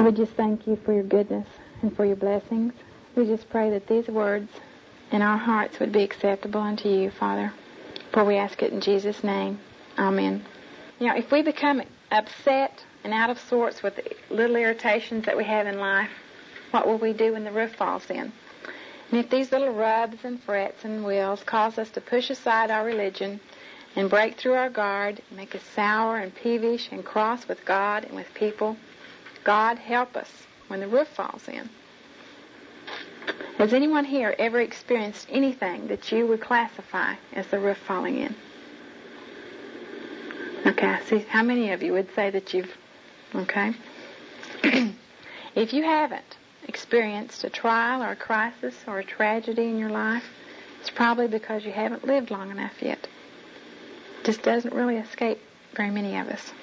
Lord, we just thank you for your goodness and for your blessings. We just pray that these words in our hearts would be acceptable unto you, Father. For we ask it in Jesus' name. Amen. You know, if we become upset and out of sorts with the little irritations that we have in life, what will we do when the roof falls in? And if these little rubs and frets and wills cause us to push aside our religion and break through our guard, make us sour and peevish and cross with God and with people, God help us when the roof falls in. Has anyone here ever experienced anything that you would classify as the roof falling in? Okay, I see. How many of you would say that you've... Okay. If you haven't experienced a trial or a crisis or a tragedy in your life, it's probably because you haven't lived long enough yet. It just doesn't really escape very many of us.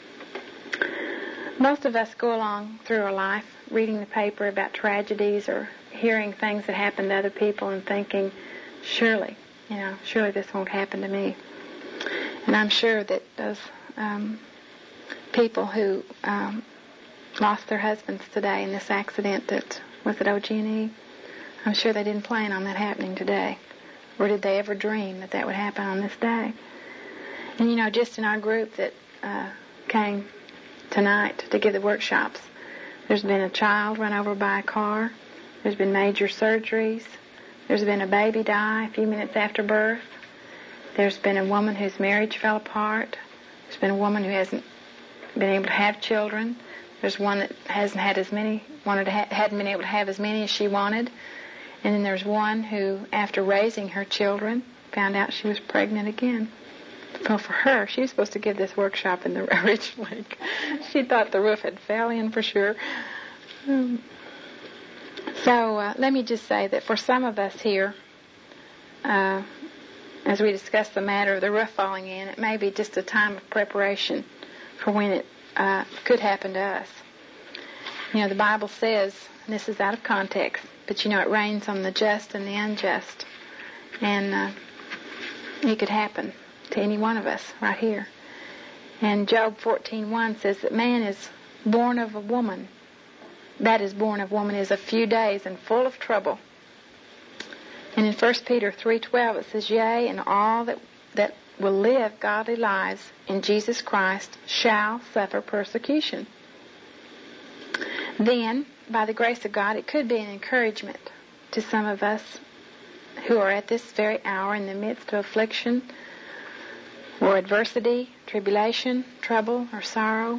Most of us go along through our life reading the paper about tragedies or hearing things that happen to other people and thinking, surely this won't happen to me. And I'm sure that those people who lost their husbands today in this accident that was at OG&E, I'm sure they didn't plan on that happening today. Or did they ever dream that that would happen on this day? And just in our group that came tonight to give the workshops, there's been a child run over by a car. There's been major surgeries. There's been a baby die a few minutes after birth. There's been a woman whose marriage fell apart. There's been a woman who hasn't been able to have children. There's one that hasn't had as many, hadn't been able to have as many as she wanted. And then there's one who, after raising her children, found out she was pregnant again. Well, for her, she was supposed to give this workshop in the originally. She thought the roof had fell in for sure. So let me just say that for some of us here, as we discuss the matter of the roof falling in, it may be just a time of preparation for when it could happen to us. The Bible says, and this is out of context, but it rains on the just and the unjust. And it could happen to any one of us right here. And Job 14:1 says that man is born of a woman. That is born of woman is a few days and full of trouble. And in 1 Peter 3:12 it says, yea, and all that will live godly lives in Jesus Christ shall suffer persecution. Then, by the grace of God, it could be an encouragement to some of us who are at this very hour in the midst of affliction or adversity, tribulation, trouble, or sorrow.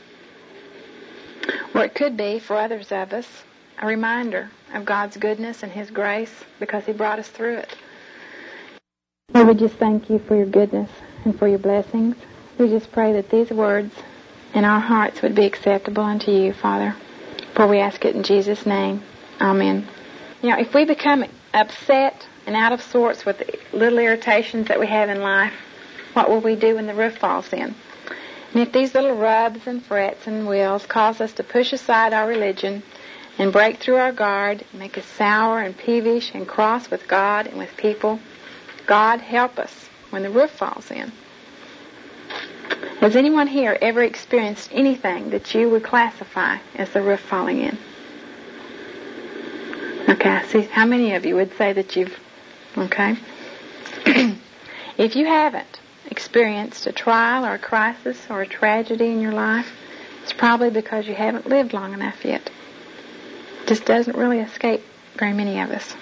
Or it could be, for others of us, a reminder of God's goodness and His grace because He brought us through it. Lord, we just thank you for your goodness and for your blessings. We just pray that these words in our hearts would be acceptable unto you, Father. For we ask it in Jesus' name. Amen. If we become upset and out of sorts with the little irritations that we have in life, what will we do when the roof falls in? And if these little rubs and frets and wills cause us to push aside our religion and break through our guard, make us sour and peevish and cross with God and with people, God help us when the roof falls in. Has anyone here ever experienced anything that you would classify as the roof falling in? Okay, I see. How many of you would say that you've... Okay. If you haven't experienced a trial or a crisis or a tragedy in your life, it's probably because you haven't lived long enough yet. It just doesn't really escape very many of us.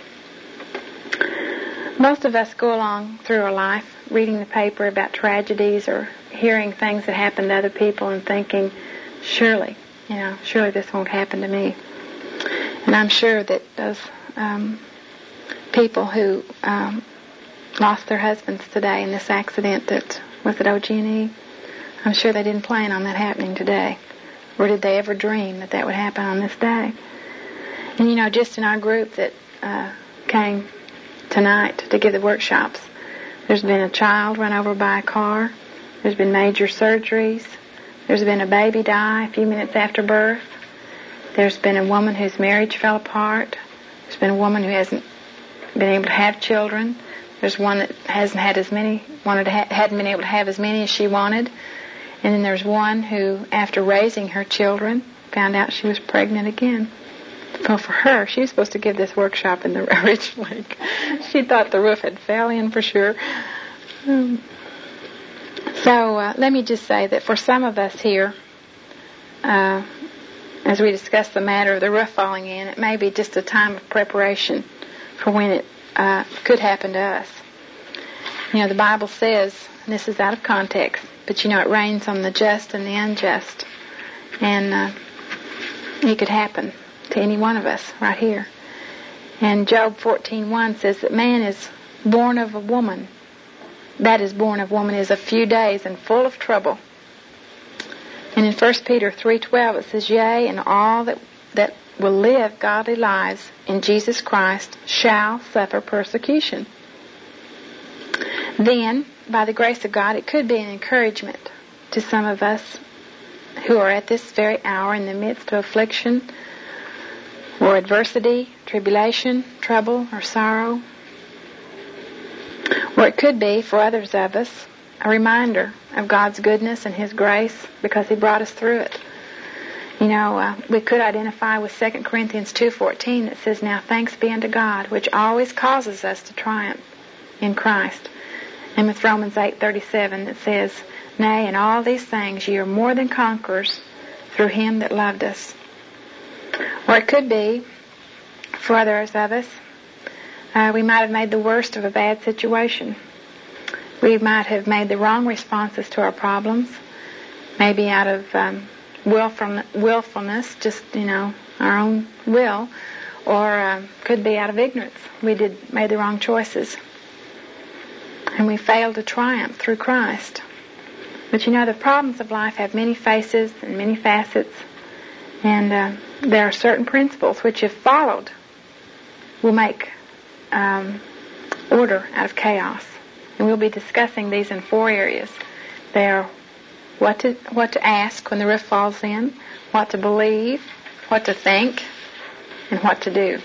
Most of us go along through our life reading the paper about tragedies or hearing things that happen to other people and thinking, surely this won't happen to me. And I'm sure that those people who lost their husbands today in this accident that was at OG&E, I'm sure they didn't plan on that happening today. Or did they ever dream that that would happen on this day? And just in our group that came tonight to give the workshops, there's been a child run over by a car. There's been major surgeries. There's been a baby die a few minutes after birth. There's been a woman whose marriage fell apart. There's been a woman who hasn't been able to have children. There's one that hadn't been able to have as many as she wanted. And then there's one who, after raising her children, found out she was pregnant again. Well, for her, she was supposed to give this workshop in the originally. She thought the roof had fell in for sure. So let me just say that for some of us here, as we discuss the matter of the roof falling in, it may be just a time of preparation for when it could happen to us. You know, the Bible says, and this is out of context, but you know it rains on the just and the unjust. And it could happen to any one of us right here. And Job 14:1 says that man is born of a woman. That is born of woman is a few days and full of trouble. And in 1 Peter 3:12 it says, yea, and all that will live godly lives in Jesus Christ shall suffer persecution. Then, by the grace of God, it could be an encouragement to some of us who are at this very hour in the midst of affliction or adversity, tribulation, trouble, or sorrow. Or it could be, for others of us, a reminder of God's goodness and His grace because He brought us through it. You know, we could identify with 2 Corinthians 2:14 that says, now thanks be unto God, which always causes us to triumph in Christ. And with Romans 8:37 that says, nay, in all these things ye are more than conquerors through Him that loved us. Or it could be, for others of us, we might have made the worst of a bad situation. We might have made the wrong responses to our problems, maybe out of willfulness, just, our own will, or could be out of ignorance. We made the wrong choices. And we failed to triumph through Christ. But the problems of life have many faces and many facets. And there are certain principles which, if followed, will make order out of chaos. And we'll be discussing these in 4 areas. They are what to ask when the roof falls in, what to believe, what to think, and what to do.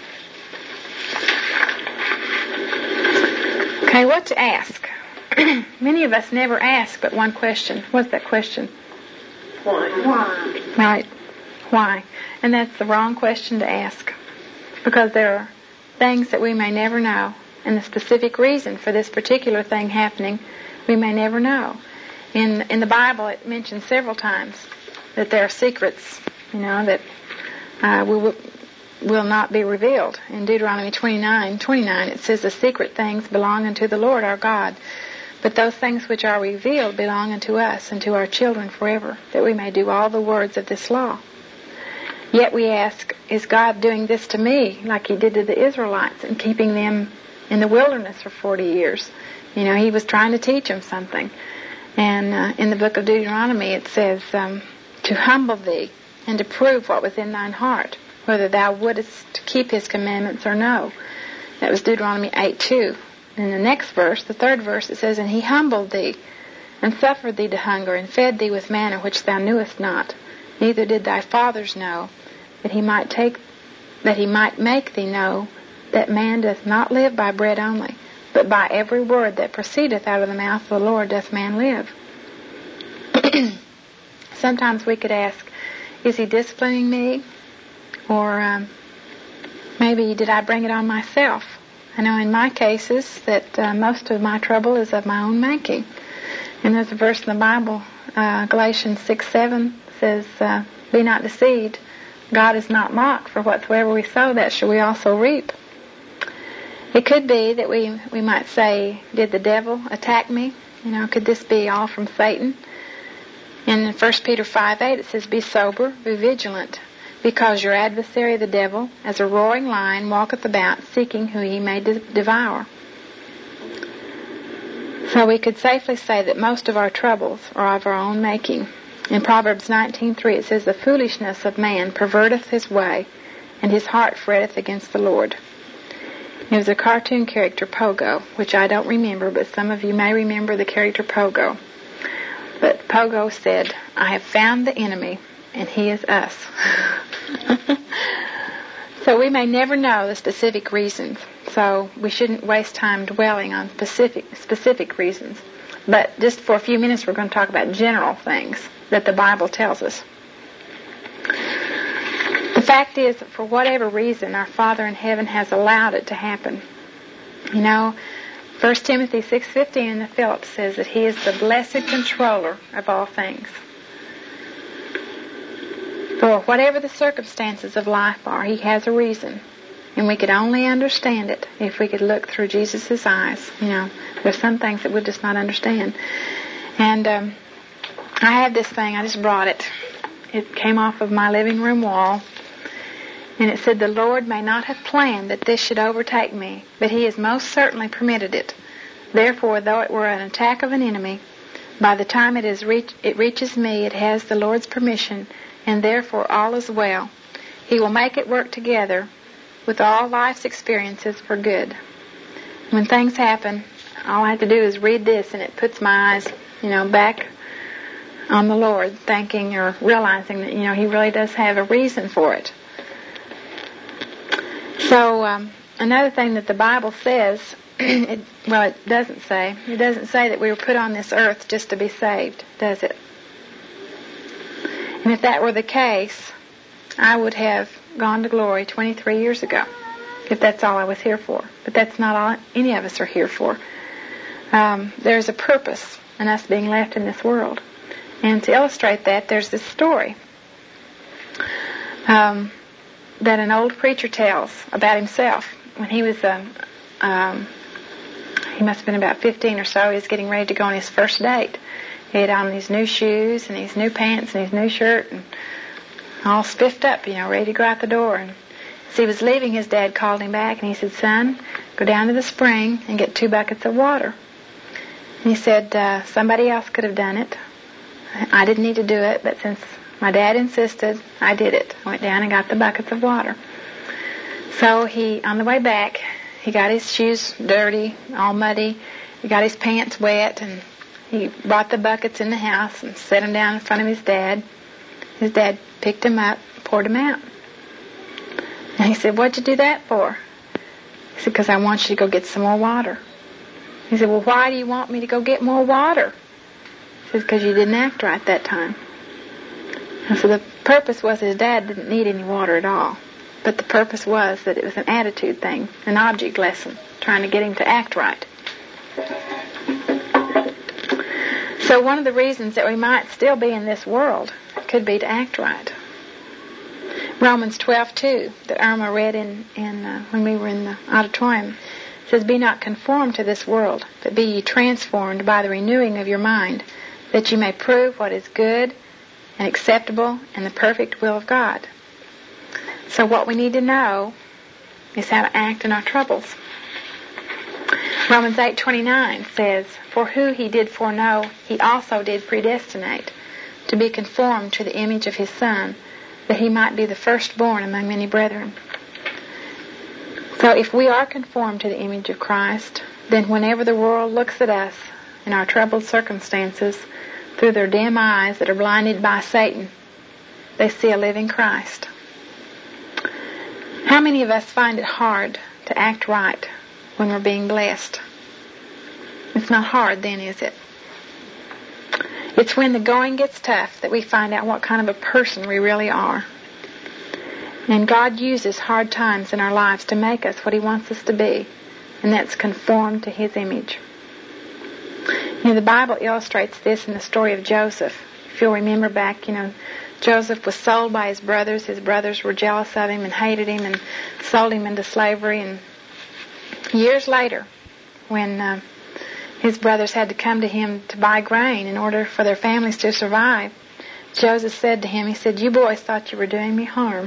Okay, what to ask? Many of us never ask but one question. What's that question? Why? Right. Why? And that's the wrong question to ask. Because there are things that we may never know. And the specific reason for this particular thing happening, we may never know. In the Bible, it mentions several times that there are secrets, that will not be revealed. In Deuteronomy 29:29, it says, the secret things belong unto the Lord our God. But those things which are revealed belong unto us and to our children forever, that we may do all the words of this law. Yet we ask, is God doing this to me like He did to the Israelites and keeping them in the wilderness for 40 years? He was trying to teach them something. And in the book of Deuteronomy it says, to humble thee and to prove what was in thine heart, whether thou wouldest keep His commandments or no. That was Deuteronomy 8:2. In the next verse, the 3rd verse, it says, and He humbled thee and suffered thee to hunger and fed thee with manna which thou knewest not, neither did thy fathers know, that He might make thee know that man doth not live by bread only, but by every word that proceedeth out of the mouth of the Lord doth man live. Sometimes we could ask, is He disciplining me? Or maybe did I bring it on myself? I know in my cases that most of my trouble is of my own making. And there's a verse in the Bible, Galatians 6:7 says, be not deceived. God is not mocked, for whatsoever we sow, that shall we also reap. It could be that we might say, did the devil attack me? Could this be all from Satan? In 1 Peter 5:8 it says, be sober, be vigilant, because your adversary the devil, as a roaring lion, walketh about, seeking who he may devour. So we could safely say that most of our troubles are of our own making. In Proverbs 19:3 it says, the foolishness of man perverteth his way, and his heart fretteth against the Lord. It was a cartoon character, Pogo, which I don't remember, but some of you may remember the character Pogo. But Pogo said, I have found the enemy, and he is us. So we may never know the specific reasons, so we shouldn't waste time dwelling on specific reasons. But just for a few minutes we're going to talk about general things that the Bible tells us. fact is, for whatever reason, our Father in heaven has allowed it to happen. 1 Timothy 6:15 in the Phillips says that He is the blessed controller of all things. For whatever the circumstances of life are, He has a reason. And we could only understand it if we could look through Jesus' eyes. There's some things that we'll just not understand. And I have this thing. I just brought it. It came off of my living room wall. And it said, "The Lord may not have planned that this should overtake me, but He has most certainly permitted it. Therefore, though it were an attack of an enemy, by the time it reaches me, it has the Lord's permission, and therefore all is well. He will make it work together with all life's experiences for good." When things happen, all I have to do is read this, and it puts my eyes, back on the Lord, thinking or realizing that, He really does have a reason for it. So, another thing that the Bible says, it doesn't say that we were put on this earth just to be saved, does it? And if that were the case, I would have gone to glory 23 years ago, if that's all I was here for. But that's not all any of us are here for. There's a purpose in us being left in this world. And to illustrate that, there's this story that an old preacher tells about himself. When he was, he must have been about 15 or so, he was getting ready to go on his first date. He had on these new shoes and these new pants and his new shirt and all spiffed up, ready to go out the door. And as he was leaving, his dad called him back and he said, "Son, go down to the spring and get 2 buckets of water." And he said, "Somebody else could have done it. I didn't need to do it, but since my dad insisted, I did it. I went down and got the buckets of water." So on the way back, he got his shoes dirty, all muddy. He got his pants wet, and he brought the buckets in the house and set them down in front of his dad. His dad picked them up, poured them out. And he said, "What'd you do that for?" He said, "Because I want you to go get some more water." He said, "Well, why do you want me to go get more water?" He said, "Because you didn't act right that time." And so the purpose was his dad didn't need any water at all. But the purpose was that it was an attitude thing, an object lesson, trying to get him to act right. So one of the reasons that we might still be in this world could be to act right. Romans 12:2 that Irma read when we were in the auditorium says, "Be not conformed to this world, but be ye transformed by the renewing of your mind, that ye may prove what is good and acceptable and the perfect will of God." So what we need to know is how to act in our troubles. Romans 8:29 says, "For who He did foreknow, He also did predestinate, to be conformed to the image of His Son, that He might be the firstborn among many brethren." So if we are conformed to the image of Christ, then whenever the world looks at us in our troubled circumstances through their dim eyes that are blinded by Satan, they see a living Christ. How many of us find it hard to act right when we're being blessed? It's not hard then, is it? It's when the going gets tough that we find out what kind of a person we really are. And God uses hard times in our lives to make us what He wants us to be, and that's conformed to His image. The Bible illustrates this in the story of Joseph. If you'll remember back, Joseph was sold by his brothers. His brothers were jealous of him and hated him and sold him into slavery. And years later, when his brothers had to come to him to buy grain in order for their families to survive, Joseph said to him, he said, "You boys thought you were doing me harm.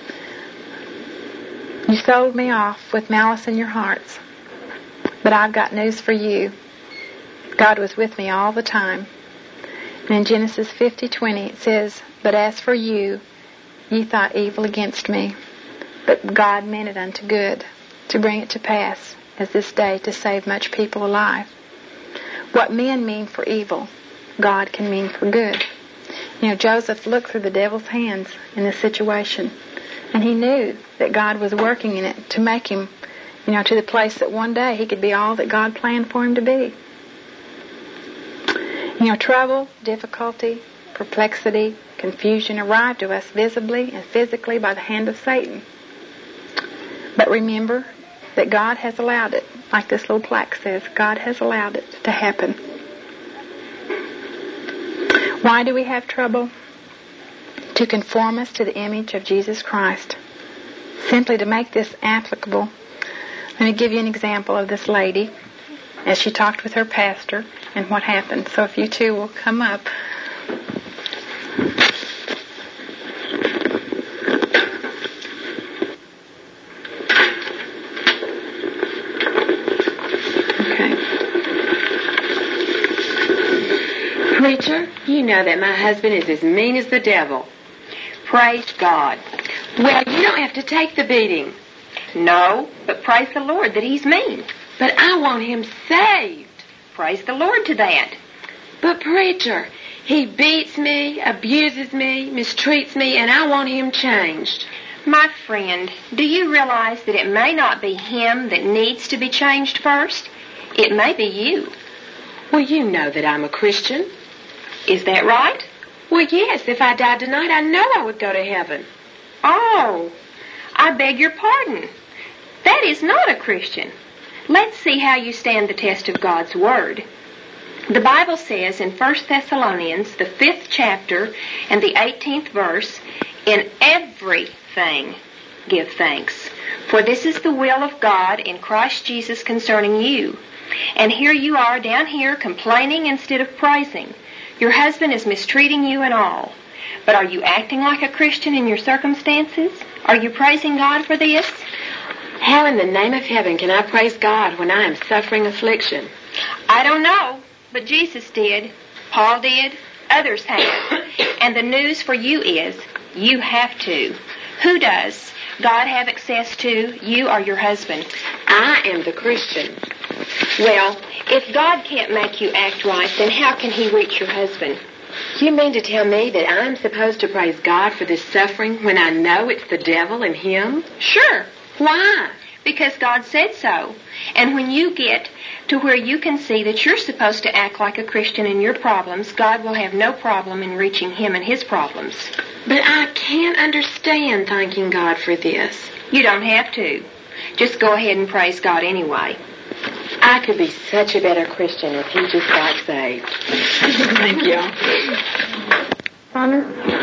You sold me off with malice in your hearts. But I've got news for you. God was with me all the time." And in Genesis 50:20 it says, "But as for you, ye thought evil against me. But God meant it unto good, to bring it to pass, as this day, to save much people alive." What men mean for evil, God can mean for good. Joseph looked through the devil's hands in this situation, and he knew that God was working in it to make him, to the place that one day he could be all that God planned for him to be. Trouble, difficulty, perplexity, confusion arrive to us visibly and physically by the hand of Satan. But remember that God has allowed it, like this little plaque says, God has allowed it to happen. Why do we have trouble? To conform us to the image of Jesus Christ. Simply to make this applicable, let me give you an example of this lady as she talked with her pastor and what happened. So if you two will come up. Preacher, you know that my husband is as mean as the devil. Praise God. Well, you don't have to take the beating. No, but praise the Lord that he's mean. But I want him saved. Praise the Lord to that. But preacher, he beats me, abuses me, mistreats me, and I want him changed. My friend, do you realize that it may not be him that needs to be changed first? It may be you. Well, you know that I'm a Christian. Is that right? Well, yes, if I died tonight, I know I would go to heaven. Oh, I beg your pardon. That is not a Christian. Let's see how you stand the test of God's Word. The Bible says in 1 Thessalonians, the 5th chapter and the 18th verse, in everything give thanks, for this is the will of God in Christ Jesus concerning you. And here you are down here complaining instead of praising. Your husband is mistreating you and all. But are you acting like a Christian in your circumstances? Are you praising God for this? How in the name of heaven can I praise God when I am suffering affliction? I don't know, but Jesus did. Paul did. Others have. And the news for you is, you have to. Who does God have access to, you or your husband? I am the Christian. Well, if God can't make you act right, then how can he reach your husband? You mean to tell me that I'm supposed to praise God for this suffering when I know it's the devil and him? Sure. Why? Because God said so. And when you get to where you can see that you're supposed to act like a Christian in your problems, God will have no problem in reaching him and his problems. But I can't understand thanking God for this. You don't have to. Just go ahead and praise God anyway. I could be such a better Christian if he just got saved. Thank you. Honor?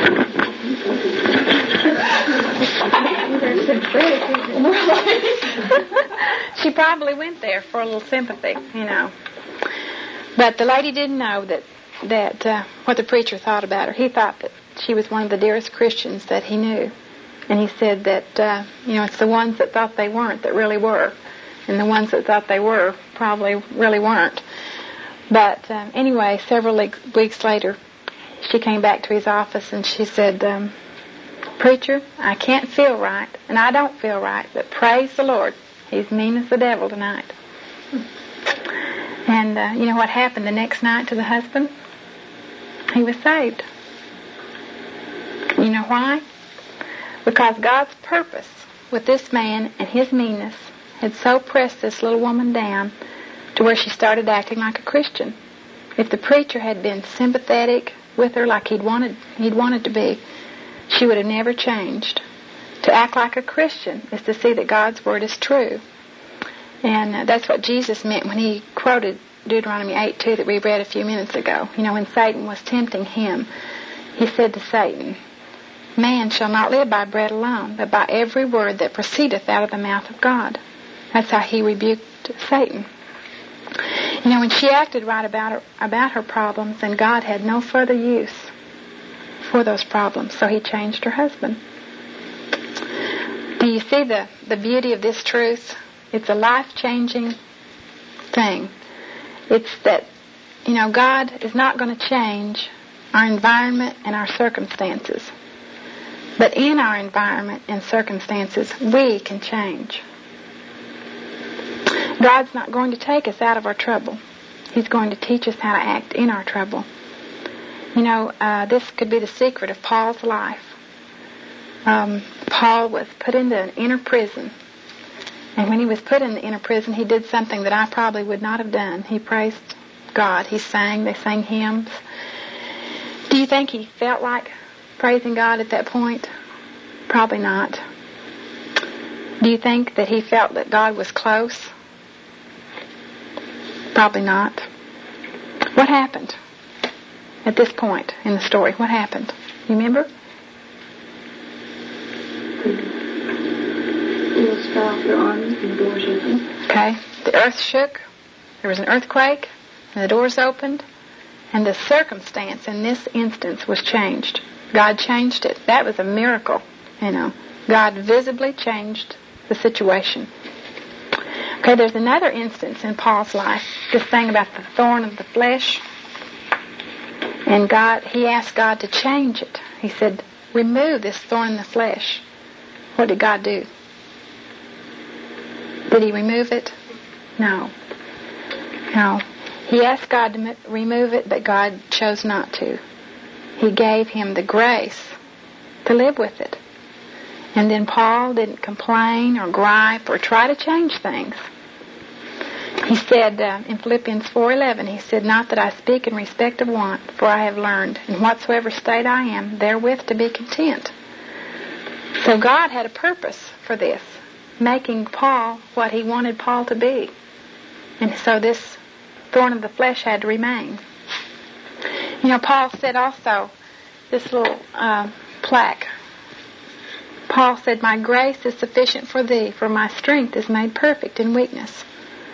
She probably went there for a little sympathy, you know. But the lady didn't know that what the preacher thought about her. He thought that she was one of the dearest Christians that he knew. And he said that, it's the ones that thought they weren't that really were. And the ones that thought they were probably really weren't. But anyway, several weeks later, she came back to his office and she said, Preacher, I can't feel right, and I don't feel right, but praise the Lord. He's mean as the devil tonight. And you know what happened the next night to the husband? He was saved. You know why? Because God's purpose with this man and his meanness had so pressed this little woman down to where she started acting like a Christian. If the preacher had been sympathetic with her like he'd wanted to be, she would have never changed. To act like a Christian is to see that God's Word is true. And that's what Jesus meant when he quoted Deuteronomy 8:2 that we read a few minutes ago. You know, when Satan was tempting him, he said to Satan, Man shall not live by bread alone, but by every word that proceedeth out of the mouth of God. That's how he rebuked Satan. You know, when she acted right about her problems, then God had no further use for those problems, so he changed her husband. Do you see the beauty of this truth? It's a life-changing thing. It's that, God is not going to change our environment and our circumstances. But in our environment and circumstances, we can change. God's not going to take us out of our trouble. He's going to teach us how to act in our trouble. This could be the secret of Paul's life. Paul was put into an inner prison. And when he was put in the inner prison, he did something that I probably would not have done. He praised God. They sang hymns. Do you think he felt like praising God at that point? Probably not. Do you think that he felt that God was close? Probably not. What happened at this point in the story? What happened? You remember? Wheels fell off their arms and the doors opened. Okay. The earth shook. There was an earthquake. And the doors opened. And the circumstance in this instance was changed. God changed it. That was a miracle, God visibly changed the situation. Okay, there's another instance in Paul's life, this thing about the thorn of the flesh. And he asked God to change it. He said, remove this thorn in the flesh. What did God do? Did he remove it? No. He asked God to remove it, but God chose not to. He gave him the grace to live with it. And then Paul didn't complain or gripe or try to change things. He said in Philippians 4:11, he said, not that I speak in respect of want, for I have learned, in whatsoever state I am, therewith to be content. So God had a purpose for this, making Paul what he wanted Paul to be. And so this thorn of the flesh had to remain. Paul said also, this little plaque, Paul said, my grace is sufficient for thee, for my strength is made perfect in weakness.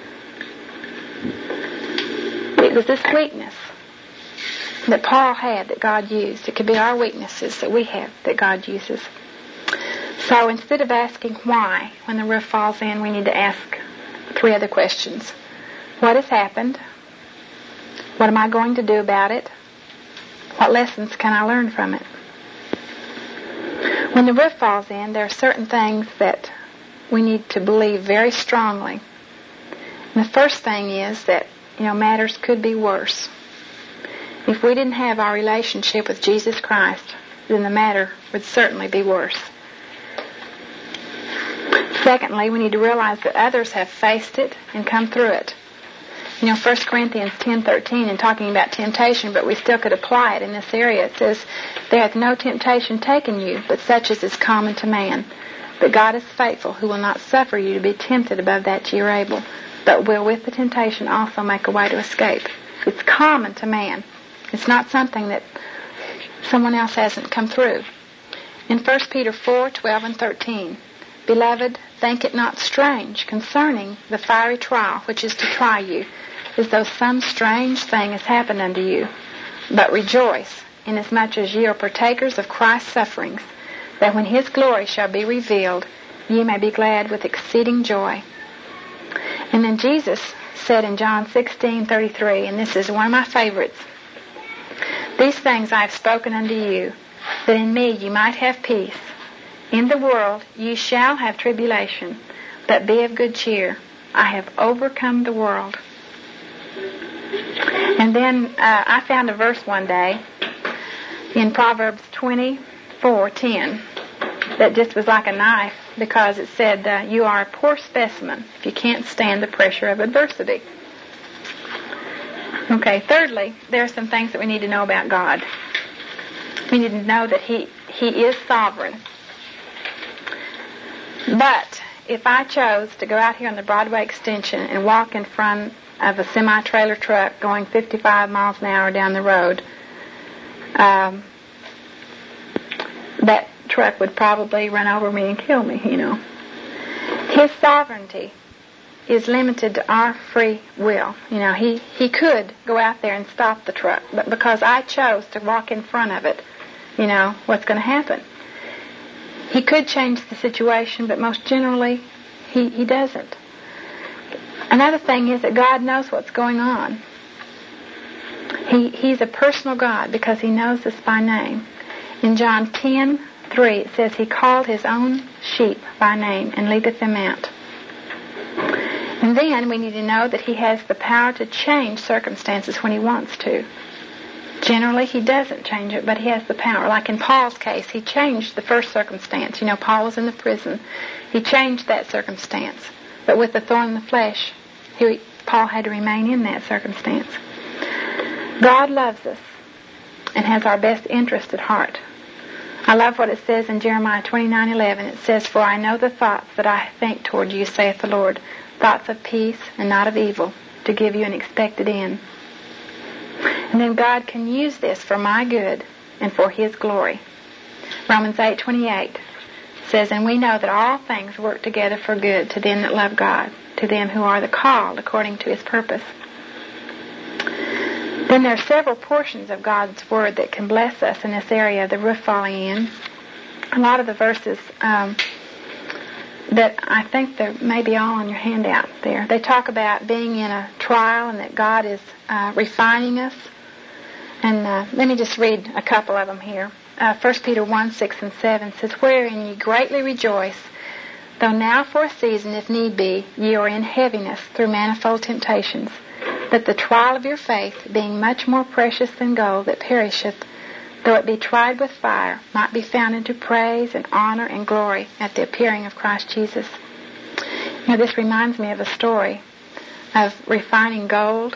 It was this weakness that Paul had that God used. It could be our weaknesses that we have that God uses. So instead of asking why, when the roof falls in, we need to ask 3 other questions. What has happened? What am I going to do about it? What lessons can I learn from it? When the roof falls in, there are certain things that we need to believe very strongly. And the first thing is that, matters could be worse. If we didn't have our relationship with Jesus Christ, then the matter would certainly be worse. Secondly, we need to realize that others have faced it and come through it. 1 Corinthians 10:13, and talking about temptation, but we still could apply it in this area. It says, there hath no temptation taken you, but such as is common to man. But God is faithful, who will not suffer you to be tempted above that ye are able, but will with the temptation also make a way to escape. It's common to man. It's not something that someone else hasn't come through. In 1 Peter 4:12 and 13, beloved, think it not strange concerning the fiery trial which is to try you, as though some strange thing has happened unto you. But rejoice, inasmuch as ye are partakers of Christ's sufferings, that when his glory shall be revealed, ye may be glad with exceeding joy. And then Jesus said in John 16:33, and this is one of my favorites, these things I have spoken unto you, that in me ye might have peace. In the world ye shall have tribulation, but be of good cheer. I have overcome the world. And then I found a verse one day in Proverbs 24:10 that just was like a knife, because it said, you are a poor specimen if you can't stand the pressure of adversity. Okay, thirdly, there are some things that we need to know about God. We need to know that He is sovereign. But if I chose to go out here on the Broadway extension and walk in front of a semi-trailer truck going 55 miles an hour down the road, that truck would probably run over me and kill me, His sovereignty is limited to our free will. He could go out there and stop the truck, but because I chose to walk in front of it, what's going to happen? He could change the situation, but most generally, he doesn't. Another thing is that God knows what's going on. He's a personal God because He knows us by name. In John 10:3, it says, He called His own sheep by name and leadeth them out. And then we need to know that He has the power to change circumstances when He wants to. Generally, He doesn't change it, but He has the power. Like in Paul's case, He changed the first circumstance. Paul was in the prison. He changed that circumstance. But with the thorn in the flesh, Paul had to remain in that circumstance. God loves us and has our best interest at heart. I love what it says in Jeremiah 29:11. It says, "For I know the thoughts that I think toward you, saith the Lord, thoughts of peace and not of evil, to give you an expected end." And then God can use this for my good and for His glory. Romans 8:28 says, "And we know that all things work together for good to them that love God, to them who are the called according to His purpose." Then there are several portions of God's Word that can bless us in this area of the roof falling in. A lot of the verses that I think they may be all on your handout there. They talk about being in a trial and that God is refining us. And let me just read a couple of them here. 1 Peter 1:6 and 7 says, "Wherein ye greatly rejoice, though now for a season, if need be, ye are in heaviness through manifold temptations, that the trial of your faith, being much more precious than gold that perisheth, though it be tried with fire, might be found unto praise and honor and glory at the appearing of Christ Jesus." You know, this reminds me of a story of refining gold.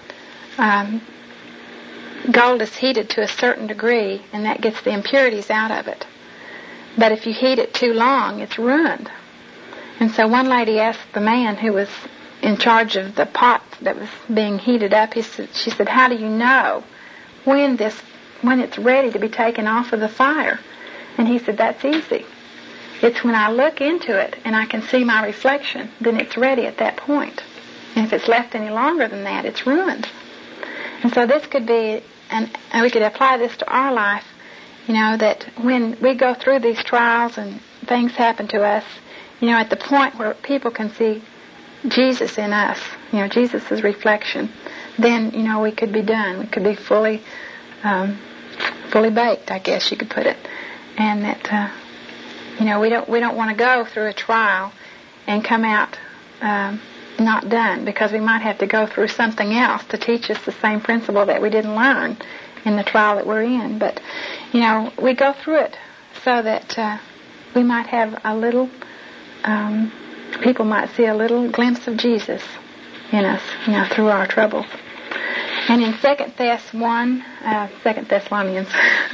Gold is heated to a certain degree, and that gets the impurities out of it. But if you heat it too long, it's ruined. And so one lady asked the man who was in charge of the pot that was being heated up, she said, "How do you know when it's ready to be taken off of the fire?" And he said, "That's easy. It's when I look into it and I can see my reflection, then it's ready at that point. And if it's left any longer than that, it's ruined." And so this could be, and we could apply this to our life, you know, that when we go through these trials and things happen to us, you know, at the point where people can see Jesus in us, you know, Jesus' reflection, then, you know, we could be done. We could be fully baked, I guess you could put it. And that, you know, we don't want to go through a trial and come out not done, because we might have to go through something else to teach us the same principle that we didn't learn in the trial that we're in. But, you know, we go through it so that we might have a little, people might see a little glimpse of Jesus in us, you know, through our troubles. And in 2 Thessalonians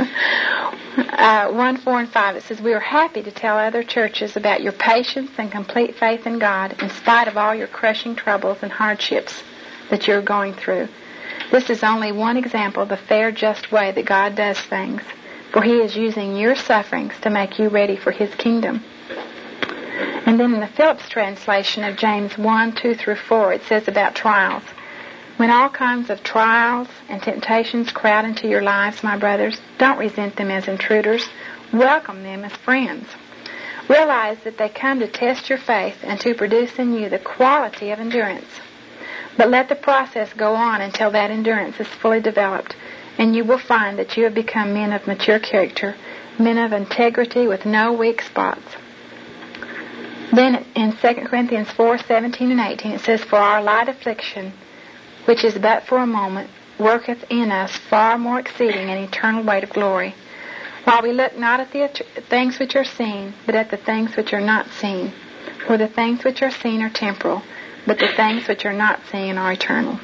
1:4-5, it says, "We are happy to tell other churches about your patience and complete faith in God in spite of all your crushing troubles and hardships that you're going through. This is only one example of the fair, just way that God does things, for He is using your sufferings to make you ready for His kingdom." And then in the Phillips translation of James 1:2-4, it says about trials, "When all kinds of trials and temptations crowd into your lives, my brothers, don't resent them as intruders. Welcome them as friends. Realize that they come to test your faith and to produce in you the quality of endurance. But let the process go on until that endurance is fully developed, and you will find that you have become men of mature character, men of integrity with no weak spots." Then in 2 Corinthians 4:17-18, it says, "For our light affliction, which is but for a moment, worketh in us far more exceeding an eternal weight of glory. While we look not at the things which are seen, but at the things which are not seen. For the things which are seen are temporal, but the things which are not seen are eternal."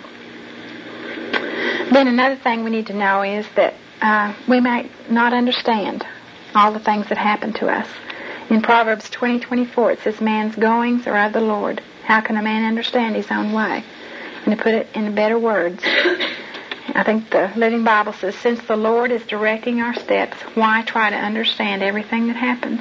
Then another thing we need to know is that we might not understand all the things that happen to us. In Proverbs 20:24, it says, "Man's goings are of the Lord. How can a man understand his own way?" And to put it in better words, I think the Living Bible says, "Since the Lord is directing our steps, why try to understand everything that happens?"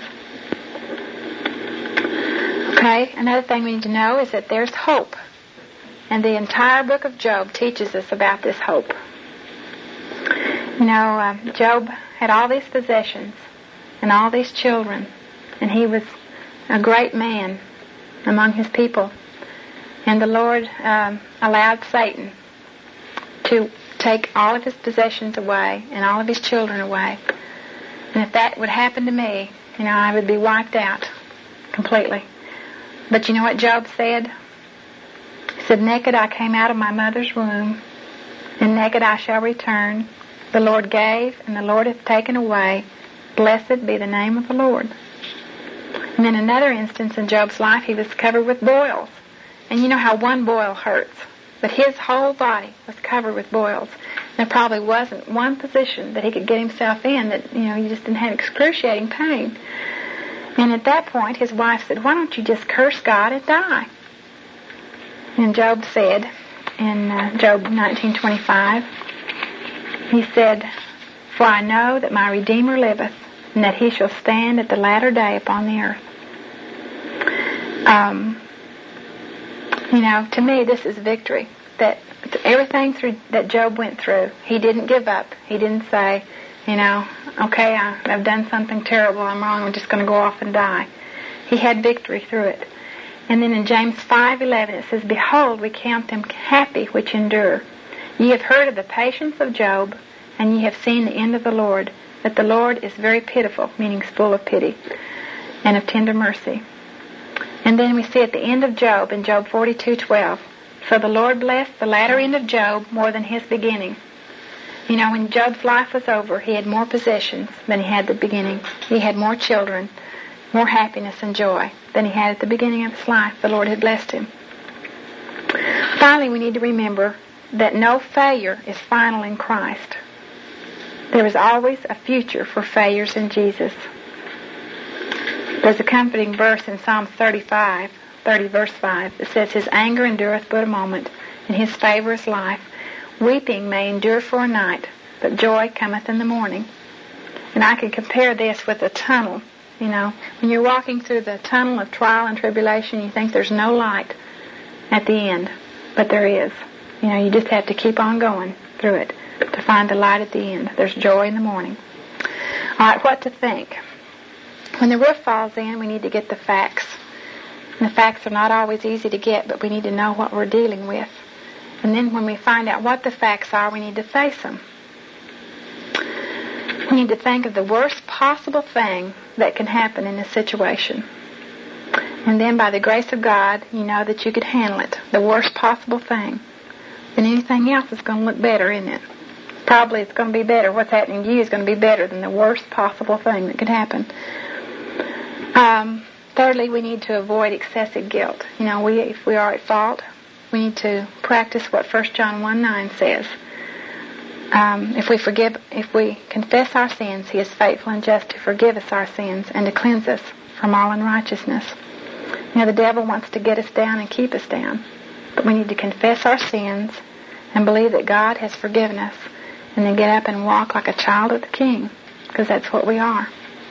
Okay, another thing we need to know is that there's hope. And the entire book of Job teaches us about this hope. You know, Job had all these possessions and all these children, and he was a great man among his people. And the Lord allowed Satan to take all of his possessions away and all of his children away. And if that would happen to me, you know, I would be wiped out completely. But you know what Job said? He said, "Naked I came out of my mother's womb, and naked I shall return. The Lord gave, and the Lord hath taken away. Blessed be the name of the Lord." And in another instance in Job's life, he was covered with boils. And you know how one boil hurts. But his whole body was covered with boils. There probably wasn't one position that he could get himself in that, he just didn't have excruciating pain. And at that point, his wife said, "Why don't you just curse God and die?" And Job said, in Job 19:25, he said, "For I know that my Redeemer liveth, and that he shall stand at the latter day upon the earth." To me, this is victory. That everything that Job went through, he didn't give up. He didn't say, "Okay, I've done something terrible, I'm wrong, I'm just going to go off and die." He had victory through it. And then in James 5:11 it says, "Behold, we count them happy which endure. Ye have heard of the patience of Job, and ye have seen the end of the Lord, that the Lord is very pitiful," meaning full of pity, "and of tender mercy." And then we see at the end of Job, in Job 42:12, "So the Lord blessed the latter end of Job more than his beginning." When Job's life was over, he had more possessions than he had at the beginning. He had more children, more happiness and joy than he had at the beginning of his life. The Lord had blessed him. Finally, we need to remember that no failure is final in Christ. There is always a future for failures in Jesus. There's a comforting verse in Psalm 30, verse 5. It says, "His anger endureth but a moment, and his favor is life. Weeping may endure for a night, but joy cometh in the morning." And I can compare this with a tunnel. When you're walking through the tunnel of trial and tribulation, you think there's no light at the end, but there is. You just have to keep on going through it to find the light at the end. There's joy in the morning. All right, what to think? When the roof falls in, we need to get the facts. And the facts are not always easy to get, but we need to know what we're dealing with. And then when we find out what the facts are, we need to face them. We need to think of the worst possible thing that can happen in this situation. And then by the grace of God, you know that you could handle it. The worst possible thing. Then anything else is going to look better, isn't it? Probably it's going to be better. What's happening to you is going to be better than the worst possible thing that could happen. Thirdly, we need to avoid excessive guilt. If we are at fault, we need to practice what 1 John 1:9 says. If we confess our sins, He is faithful and just to forgive us our sins and to cleanse us from all unrighteousness. The devil wants to get us down and keep us down, but we need to confess our sins and believe that God has forgiven us, and then get up and walk like a child of the King, because that's what we are.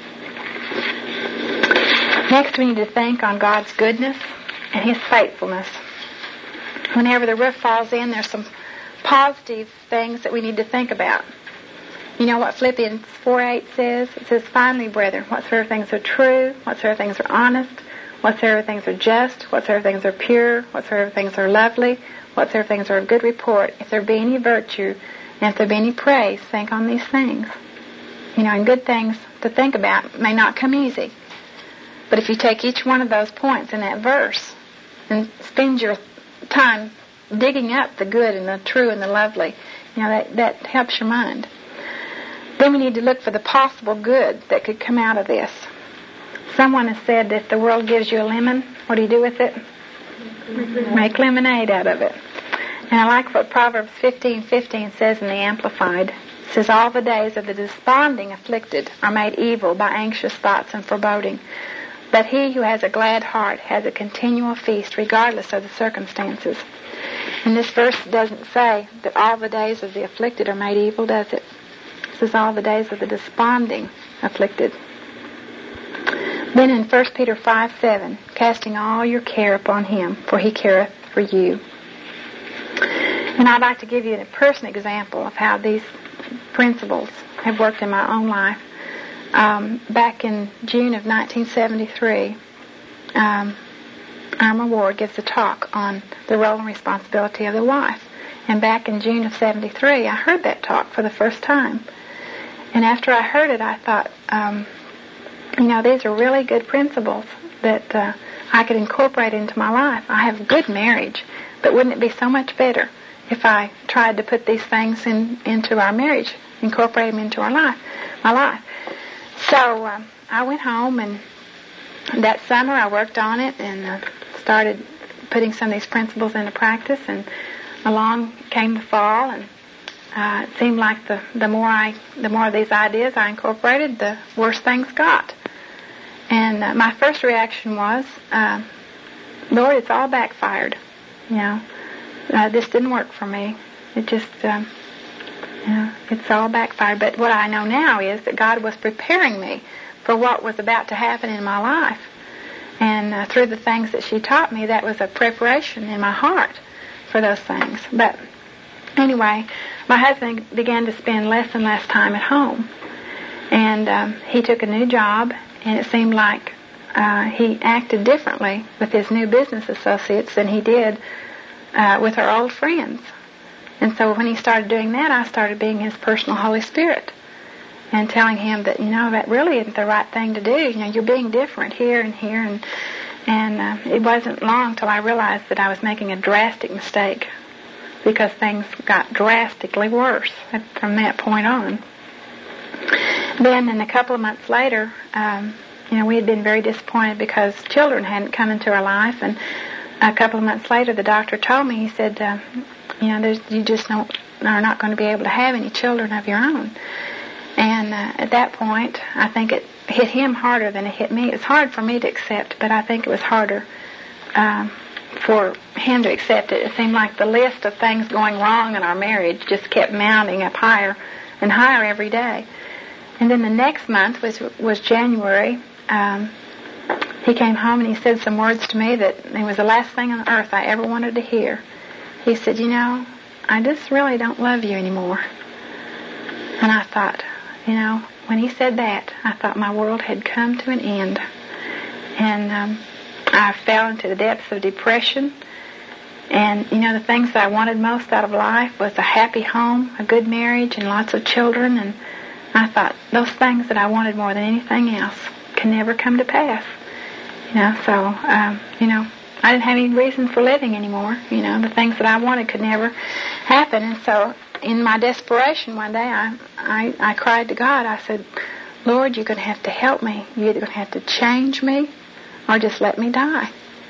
Next, we need to think on God's goodness and His faithfulness. Whenever the roof falls in, there's some positive things that we need to think about. You know what Philippians 4:8 says? It says, "Finally, brethren, whatsoever things are true, whatsoever things are honest, whatsoever things are just, whatsoever things are pure, whatsoever things are lovely, whatsoever things are of good report, if there be any virtue, and if there be any praise, think on these things." And good things to think about may not come easy. But if you take each one of those points in that verse and spend your time digging up the good and the true and the lovely, that helps your mind. Then we need to look for the possible good that could come out of this. Someone has said that if the world gives you a lemon, what do you do with it? Make lemonade out of it. And I like what Proverbs 15:15 says in the Amplified. It says, "All the days of the desponding afflicted are made evil by anxious thoughts and foreboding. But he who has a glad heart has a continual feast regardless of the circumstances." And this verse doesn't say that all the days of the afflicted are made evil, does it? It says all the days of the desponding afflicted. Then in 1 Peter 5:7, "Casting all your care upon Him, for He careth for you." And I'd like to give you a personal example of how these principles have worked in my own life. Back in June of 1973, Irma Ward gives a talk on the role and responsibility of the wife. And back in June of 73, I heard that talk for the first time. And after I heard it, I thought, these are really good principles that I could incorporate into my life. I have a good marriage, but wouldn't it be so much better if I tried to put these things into our marriage, incorporate them into my life? So I went home, and that summer I worked on it and started putting some of these principles into practice. And along came the fall, and it seemed like the more of these ideas I incorporated, the worse things got. And my first reaction was, Lord, it's all backfired. This didn't work for me. It just, it's all backfired. But what I know now is that God was preparing me for what was about to happen in my life. And through the things that she taught me, that was a preparation in my heart for those things. But anyway, my husband began to spend less and less time at home. And he took a new job, and it seemed like he acted differently with his new business associates than he did with our old friends. And so when he started doing that, I started being his personal Holy Spirit and telling him that, that really isn't the right thing to do. You're being different here and here. And it wasn't long till I realized that I was making a drastic mistake, because things got drastically worse from that point on. Then, a couple of months later, we had been very disappointed because children hadn't come into our life. And a couple of months later, the doctor told me, he said, you just are not going to be able to have any children of your own. And at that point, I think it hit him harder than it hit me. It's hard for me to accept, but I think it was harder for him to accept it. It seemed like the list of things going wrong in our marriage just kept mounting up higher and higher every day. And then the next month was January. He came home and he said some words to me that it was the last thing on earth I ever wanted to hear. He said, I just really don't love you anymore. And I thought, when he said that, I thought my world had come to an end. And I fell into the depths of depression. And, the things that I wanted most out of life was a happy home, a good marriage, and lots of children. And I thought, those things that I wanted more than anything else can never come to pass. I didn't have any reason for living anymore. The things that I wanted could never happen. And so in my desperation one day, I cried to God. I said, Lord, you're going to have to help me. You're either going to have to change me or just let me die.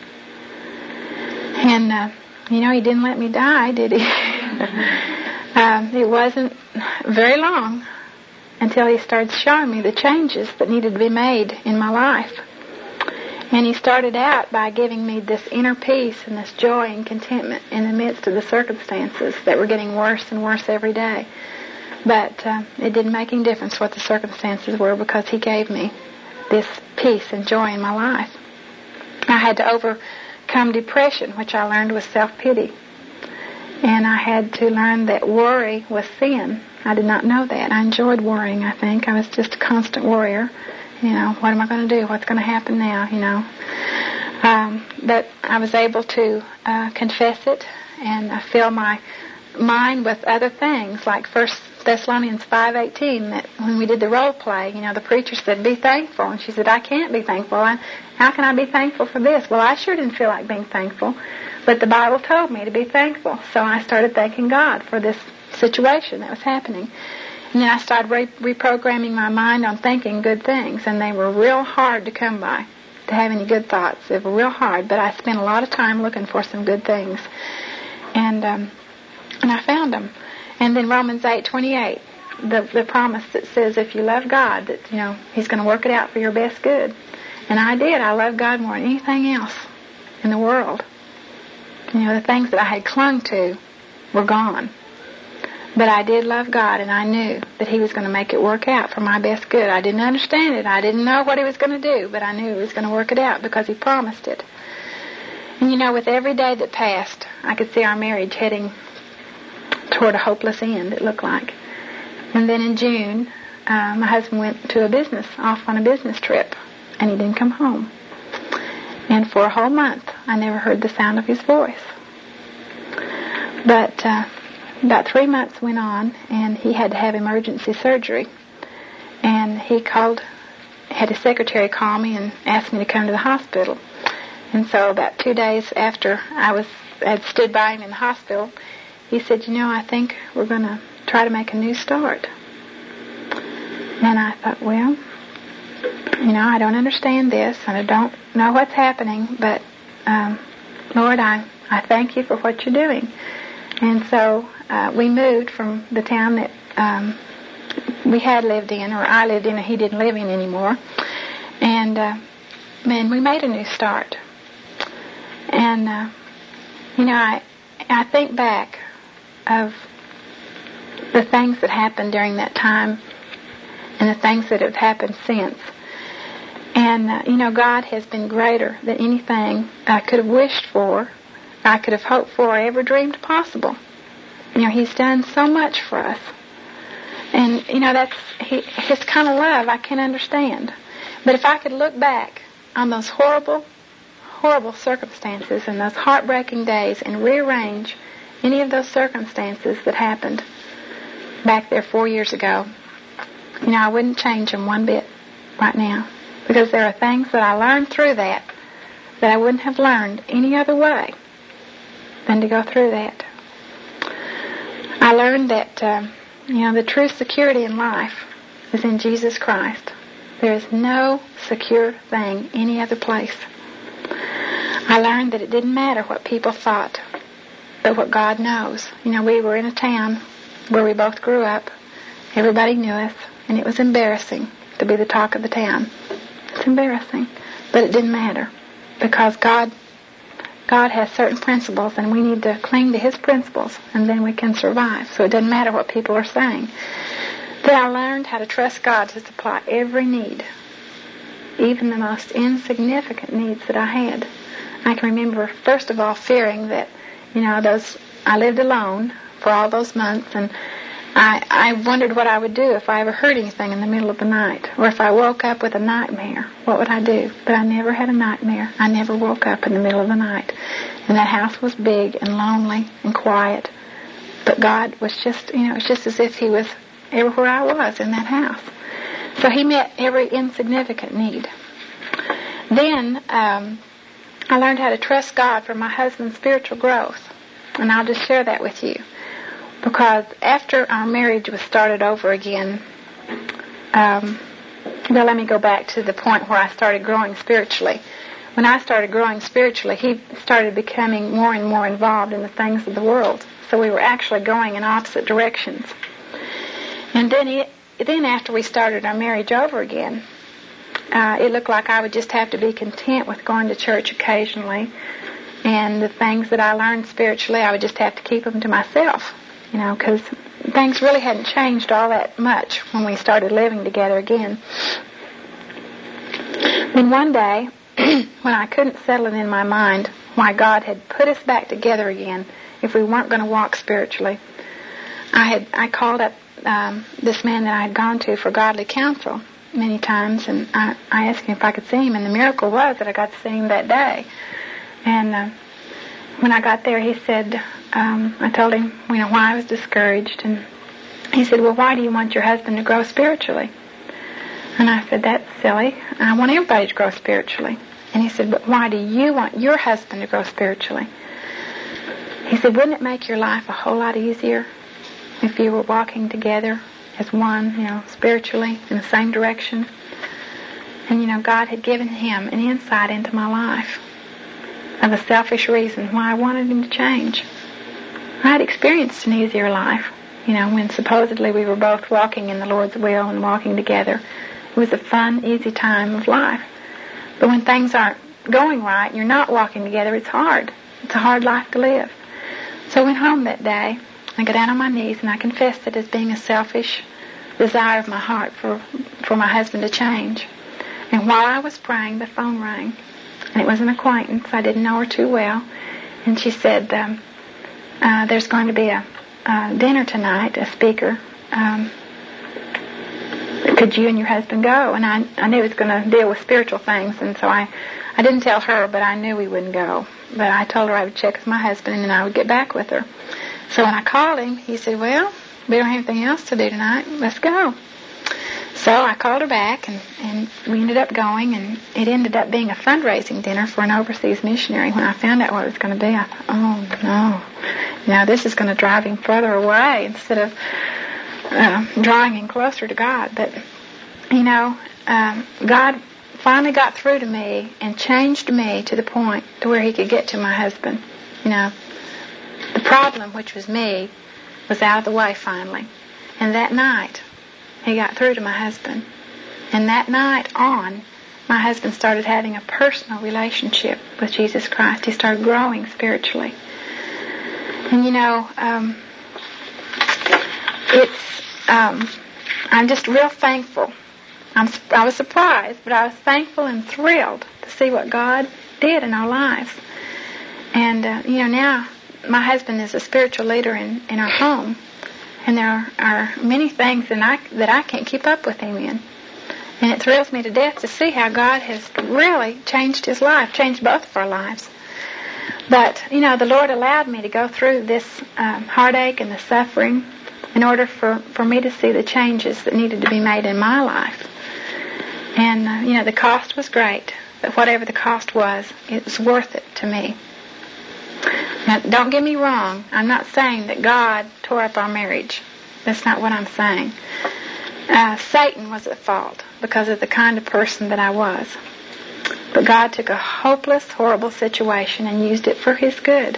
And, he didn't let me die, did he? It wasn't very long until he started showing me the changes that needed to be made in my life. And he started out by giving me this inner peace and this joy and contentment in the midst of the circumstances that were getting worse and worse every day. But it didn't make any difference what the circumstances were, because he gave me this peace and joy in my life. I had to overcome depression, which I learned was self-pity. And I had to learn that worry was sin. I did not know that. I enjoyed worrying, I think. I was just a constant worrier. What am I going to do? What's going to happen now? But I was able to confess it and fill my mind with other things, like 1 Thessalonians 5:18, that when we did the role play, the preacher said, be thankful. And she said, I can't be thankful. How can I be thankful for this? Well, I sure didn't feel like being thankful, but the Bible told me to be thankful. So I started thanking God for this situation that was happening. And then I started reprogramming my mind on thinking good things, and they were real hard to come by, to have any good thoughts. They were real hard, but I spent a lot of time looking for some good things. And I found them. And then Romans 8:28, the promise that says if you love God, that, He's going to work it out for your best good. And I did. I loved God more than anything else in the world. The things that I had clung to were gone. But I did love God, and I knew that He was going to make it work out for my best good. I didn't understand it. I didn't know what He was going to do, but I knew He was going to work it out because He promised it. And with every day that passed, I could see our marriage heading toward a hopeless end, it looked like. And then in June, my husband went off on a business trip, and he didn't come home. And for a whole month, I never heard the sound of his voice. But about 3 months went on, and he had to have emergency surgery. And he had his secretary call me and asked me to come to the hospital. And so about 2 days after I had stood by him in the hospital, he said, I think we're going to try to make a new start. And I thought, well, I don't understand this, and I don't know what's happening, but Lord, I thank you for what you're doing. And so we moved from the town that we had lived in, or I lived in, and he didn't live in anymore. And, man, we made a new start. And, I think back of the things that happened during that time and the things that have happened since. And, God has been greater than anything I could have wished for, I could have hoped for, or ever dreamed possible. He's done so much for us. And, that's his kind of love I can't understand. But if I could look back on those horrible, horrible circumstances and those heartbreaking days and rearrange any of those circumstances that happened back there 4 years ago, I wouldn't change them one bit right now. Because there are things that I learned through that I wouldn't have learned any other way than to go through that. I learned that, the true security in life is in Jesus Christ. There is no secure thing any other place. I learned that it didn't matter what people thought, but what God knows. We were in a town where we both grew up. Everybody knew us, and it was embarrassing to be the talk of the town. It's embarrassing, but it didn't matter, because God has certain principles, and we need to cling to His principles, and then we can survive. So it doesn't matter what people are saying. Then I learned how to trust God to supply every need, even the most insignificant needs that I had. I can remember, first of all, fearing that, I lived alone for all those months, and I wondered what I would do if I ever heard anything in the middle of the night, or if I woke up with a nightmare. What would I do? But I never had a nightmare. I never woke up in the middle of the night. And that house was big and lonely and quiet. But God was just, it was just as if He was everywhere I was in that house. So He met every insignificant need. Then I learned how to trust God for my husband's spiritual growth. And I'll just share that with you. Because after our marriage was started over again, let me go back to the point where I started growing spiritually. When I started growing spiritually, he started becoming more and more involved in the things of the world. So we were actually going in opposite directions. And then after we started our marriage over again, it looked like I would just have to be content with going to church occasionally. And the things that I learned spiritually, I would just have to keep them to myself. Because things really hadn't changed all that much when we started living together again. Then one day, when I couldn't settle it in my mind why God had put us back together again if we weren't going to walk spiritually, I called up this man that I had gone to for godly counsel many times, and I asked him if I could see him, and the miracle was that I got to see him that day. And when I got there, he said, I told him, why I was discouraged. And he said, well, why do you want your husband to grow spiritually? And I said, that's silly. I want everybody to grow spiritually. And he said, but why do you want your husband to grow spiritually? He said, wouldn't it make your life a whole lot easier if you were walking together as one, spiritually in the same direction? And, God had given him an insight into my life of a selfish reason why I wanted him to change. I had experienced an easier life, when supposedly we were both walking in the Lord's will and walking together. It was a fun, easy time of life. But when things aren't going right and you're not walking together, it's hard. It's a hard life to live. So I went home that day. I got down on my knees and I confessed it as being a selfish desire of my heart for my husband to change. And while I was praying, the phone rang. And it was an acquaintance. I didn't know her too well. And she said, there's going to be a dinner tonight, a speaker. Could you and your husband go? And I knew it was going to deal with spiritual things. And so I didn't tell her, but I knew we wouldn't go. But I told her I would check with my husband and then I would get back with her. So when I called him, he said, well, we don't have anything else to do tonight. Let's go. So I called her back, and we ended up going, and it ended up being a fundraising dinner for an overseas missionary. When I found out what it was going to be, I thought, oh, no. Now this is going to drive him further away instead of drawing him closer to God. But, God finally got through to me and changed me to the point to where He could get to my husband. The problem, which was me, was out of the way finally. And that night, he got through to my husband. And that night on, my husband started having a personal relationship with Jesus Christ. He started growing spiritually. And I'm just real thankful. I was surprised, but I was thankful and thrilled to see what God did in our lives. And, now my husband is a spiritual leader in our home. And there are many things that I can't keep up with him in. And it thrills me to death to see how God has really changed his life, changed both of our lives. But, the Lord allowed me to go through this heartache and the suffering in order for me to see the changes that needed to be made in my life. And, the cost was great, but whatever the cost was, it was worth it to me. Now, don't get me wrong. I'm not saying that God tore up our marriage. That's not what I'm saying. Satan was at fault because of the kind of person that I was. But God took a hopeless, horrible situation and used it for his good.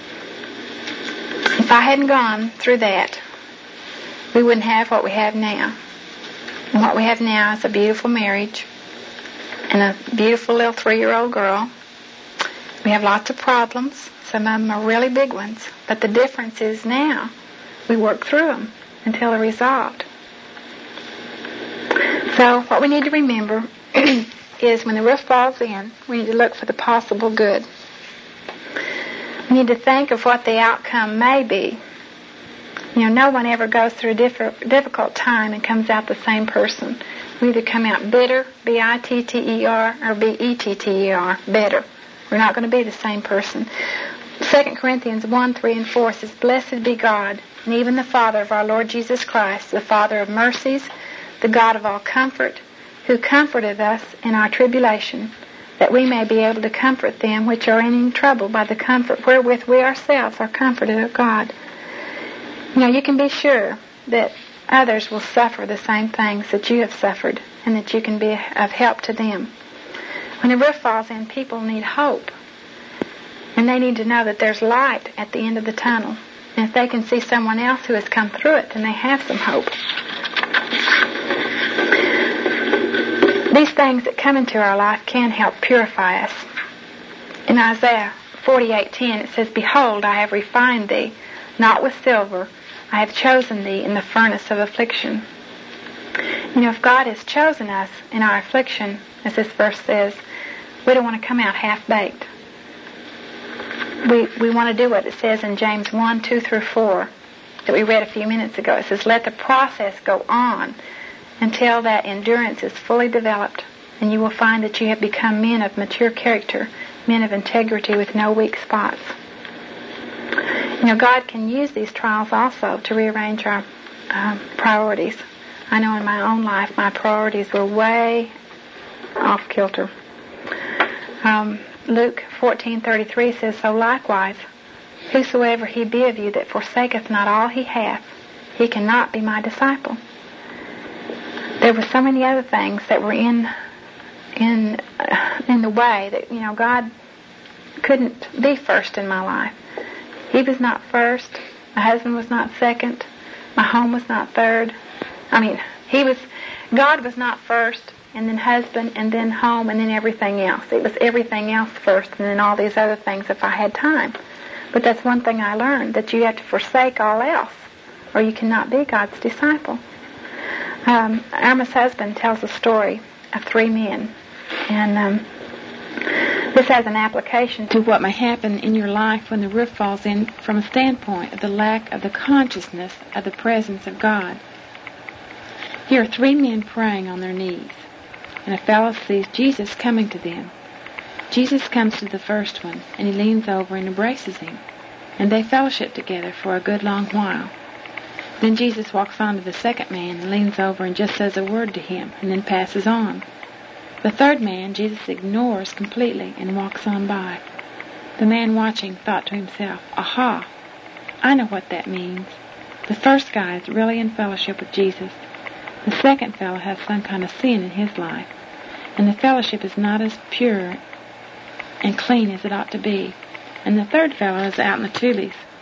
If I hadn't gone through that, we wouldn't have what we have now. And what we have now is a beautiful marriage and a beautiful little 3-year-old girl. We have lots of problems. Some of them are really big ones. But the difference is now we work through them until they're resolved. So what we need to remember is when the roof falls in, we need to look for the possible good. We need to think of what the outcome may be. No one ever goes through a difficult time and comes out the same person. We either come out bitter, B-I-T-T-E-R, or B-E-T-T-E-R, better. We're not going to be the same person. 2 Corinthians 1, 3, and 4 says, Blessed be God, and even the Father of our Lord Jesus Christ, the Father of mercies, the God of all comfort, who comforted us in our tribulation, that we may be able to comfort them which are in any trouble by the comfort wherewith we ourselves are comforted of God. You can be sure that others will suffer the same things that you have suffered, and that you can be of help to them. When the roof falls in, people need hope. And they need to know that there's light at the end of the tunnel. And if they can see someone else who has come through it, then they have some hope. These things that come into our life can help purify us. In Isaiah 48:10 it says, Behold, I have refined thee, not with silver. I have chosen thee in the furnace of affliction. If God has chosen us in our affliction, as this verse says, we don't want to come out half-baked. We want to do what it says in James 1, 2 through 4 that we read a few minutes ago. It says, let the process go on until that endurance is fully developed, and you will find that you have become men of mature character, men of integrity with no weak spots. God can use these trials also to rearrange our priorities. I know in my own life my priorities were way off kilter. Luke 14:33 says, So likewise, whosoever he be of you that forsaketh not all he hath, he cannot be my disciple. There were so many other things that were in the way that, God couldn't be first in my life. He was not first. My husband was not second. My home was not third. God was not first, and then husband, and then home, and then everything else. It was everything else first, and then all these other things if I had time. But that's one thing I learned, that you have to forsake all else, or you cannot be God's disciple. Irma's husband tells a story of 3 men, and this has an application to what may happen in your life when the roof falls in from a standpoint of the lack of the consciousness of the presence of God. Here are 3 men praying on their knees, and a fellow sees Jesus coming to them. Jesus comes to the first one, and he leans over and embraces him, and they fellowship together for a good long while. Then Jesus walks on to the second man and leans over and just says a word to him, and then passes on. The third man Jesus ignores completely and walks on by. The man watching thought to himself, Aha! I know what that means. The first guy is really in fellowship with Jesus. The second fellow has some kind of sin in his life, and the fellowship is not as pure and clean as it ought to be. And the third fellow is out in the toolies,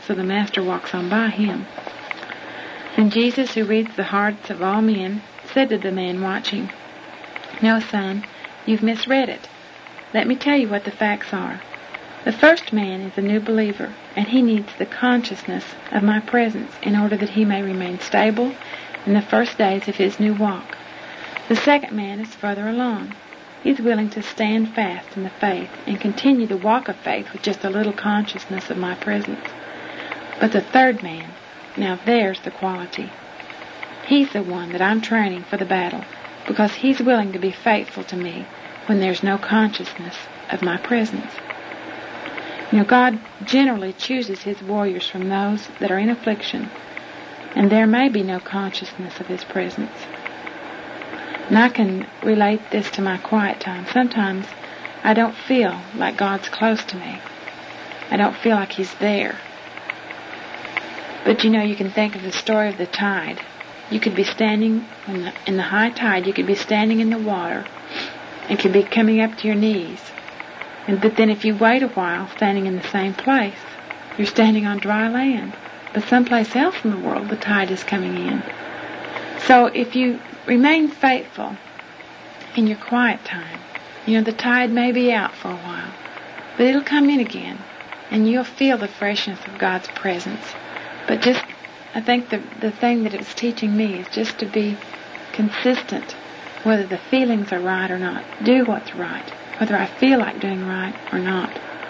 so the Master walks on by him. And Jesus, who reads the hearts of all men, said to the man watching, "No, son, you've misread it. Let me tell you what the facts are. The first man is a new believer, and he needs the consciousness of my presence in order that he may remain stable in the first days of his new walk. The second man is further along. He's willing to stand fast in the faith and continue the walk of faith with just a little consciousness of my presence. But the third man, now there's the quality. He's the one that I'm training for the battle, because he's willing to be faithful to me when there's no consciousness of my presence." God generally chooses his warriors from those that are in affliction, and there may be no consciousness of his presence. And I can relate this to my quiet time. Sometimes I don't feel like God's close to me. I don't feel like he's there. But you can think of the story of the tide. You could be standing in the high tide. You could be standing in the water. It could be coming up to your knees. But then if you wait a while standing in the same place, you're standing on dry land. But someplace else in the world, the tide is coming in. So if you remain faithful in your quiet time, the tide may be out for a while, but it'll come in again, and you'll feel the freshness of God's presence. But I think the thing that it's teaching me is just to be consistent, whether the feelings are right or not. Do what's right, whether I feel like doing right or not.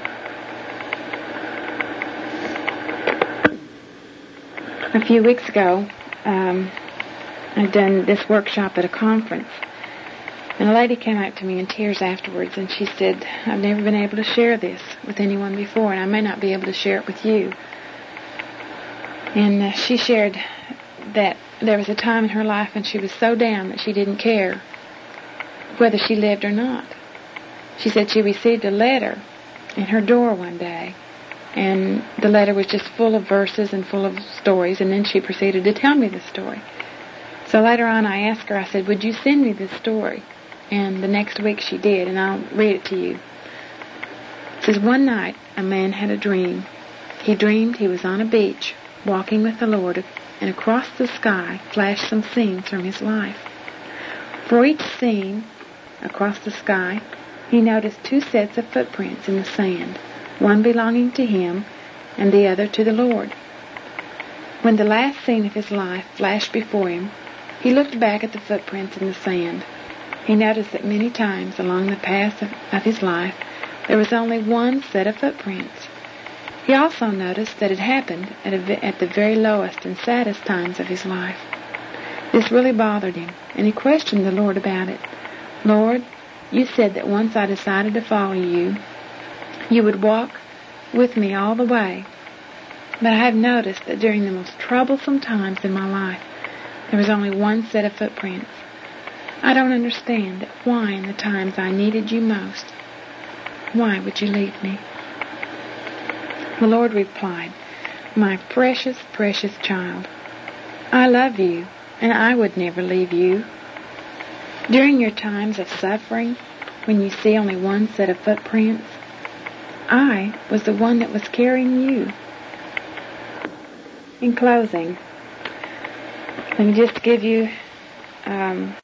A few weeks ago, I'd done this workshop at a conference, and a lady came up to me in tears afterwards, and she said, "I've never been able to share this with anyone before, and I may not be able to share it with you." And she shared that there was a time in her life when she was so down that she didn't care whether she lived or not. She said she received a letter in her door one day, and the letter was just full of verses and full of stories, and then she proceeded to tell me the story. So later on I asked her, I said, "Would you send me this story?" And the next week she did, and I'll read it to you. It says, "One night a man had a dream. He dreamed he was on a beach, walking with the Lord, and across the sky flashed some scenes from his life. For each scene, across the sky, he noticed two sets of footprints in the sand, one belonging to him and the other to the Lord. When the last scene of his life flashed before him, he looked back at the footprints in the sand. He noticed that many times along the path of his life there was only one set of footprints. He also noticed that it happened at the very lowest and saddest times of his life. This really bothered him, and he questioned the Lord about it. 'Lord, you said that once I decided to follow you, you would walk with me all the way. But I have noticed that during the most troublesome times in my life, there was only one set of footprints. I don't understand why in the times I needed you most, why would you leave me?' The Lord replied, 'My precious, precious child, I love you, and I would never leave you. During your times of suffering, when you see only one set of footprints, I was the one that was carrying you.'" In closing, let me just give you